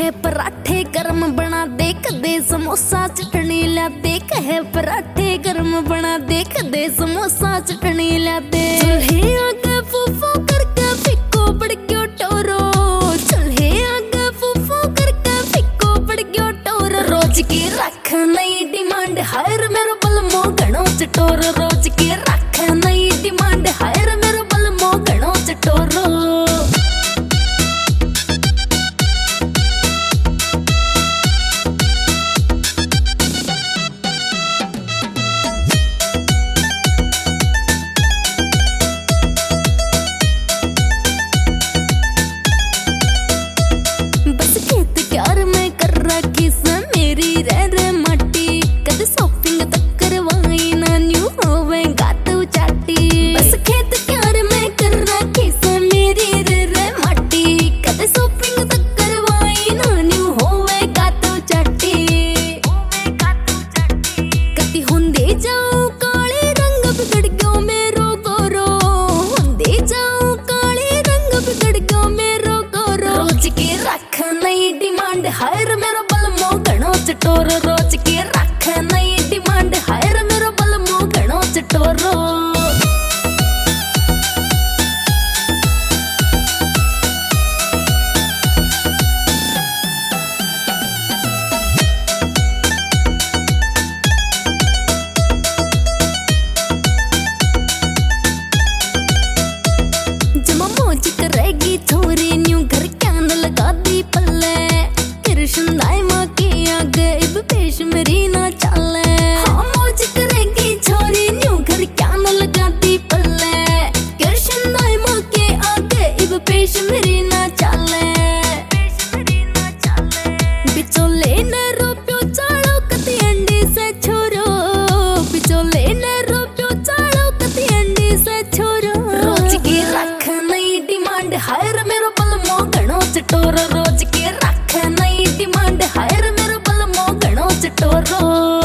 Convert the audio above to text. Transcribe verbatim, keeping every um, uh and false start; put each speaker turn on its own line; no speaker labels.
कहे पराठे गर्म बना दे, कदे समोसा चटनी ला दे। कहे पराठे गर्म बना दे, कदे समोसा चटनी ला दे। चूल्हे आगे फूफू करके फिक्को पड़ गयो टोरो, चूल्हे आगे फूफू करके फिक्को पड़ गयो टोरो। रोज की रख नई डिमांड हायर मेरो बलमो घणो चटोर। रोज की रख नई डिमांड हायर मेरो बलमो घणो चटोरो। हायर मेरो बलमो घणो चटोर। रोज की रख नई डिमांड हायर मेरो बलमो घणो चटोरो। जमा मौज करेगी छोरी न्यू घर क्या न लगा दी पल्ले। कृष्णाई माँ के आगे इब पेश मेरी ना चले। हाँ मौज करेगी छोरी न्यू घर क्या न लगाती पल्ले। कृष्णाई माँ के आगे इब पेश मेरी ना चले। बिचोले ने रोप्यो चालो कति अंडी से छोरो। बिचोले ने रोप्यो चालो कति अंडी से छोरो। रोज की रख नई डिमांड हायर मेरो बलमो घणो चटोर। रोज की रख नई डिमांड हायर मेरो बलमो घणो चटोरो।